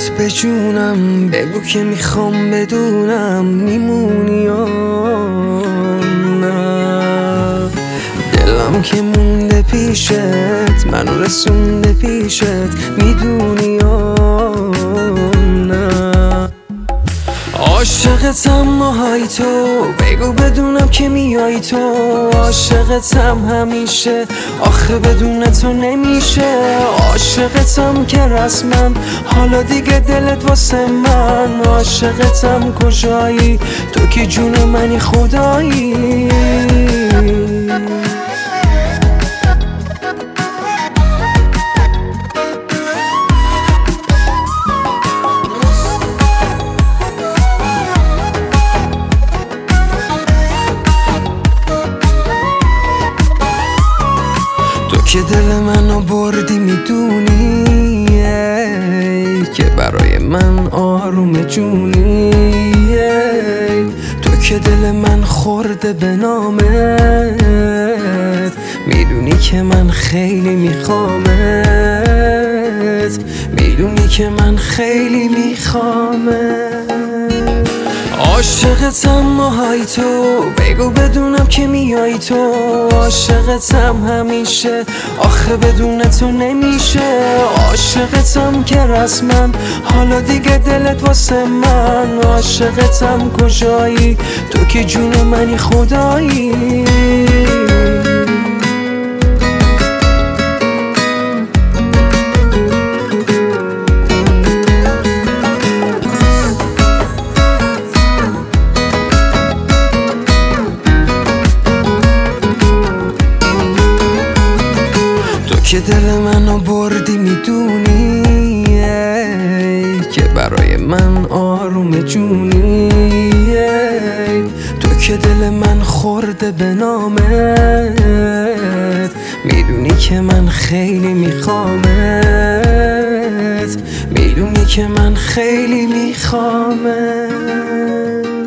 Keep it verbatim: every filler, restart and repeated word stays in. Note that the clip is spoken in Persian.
برات بجونم، بگو که میخوام بدونم میمونی یا نه. دلم که مونده پیشت، منو رسونده پیشت، میدونی یا نه. عاشقتم ماهای تو، بگو بدونم که میای تو. عاشقتم همیشه، آخه بدون تو نمیشه. عاشقتم که رسما، حالا دیگه دلت واسه من. عاشقتم کجایی تو که جون منی خدایی. که دل منو بردی میدونی که برای من آروم جونی. تو که دل من خورده به نامت، میدونی که من خیلی میخوامت، میدونی که من خیلی میخوامت. عاشقتم ماهای تو، بگو بدونم که میای تو. عاشقتم همیشه، آخه بدون تو نمیشه. عاشقتم که رسما، حالا دیگه دلت واسه من. عاشقتم کجایی تو که جون منی خدایی. که دل منو بردی میدونی که برای من آروم جونی. تو که دل من خورده به نامت، میدونی که من خیلی میخوامت، میدونی که من خیلی میخوامت.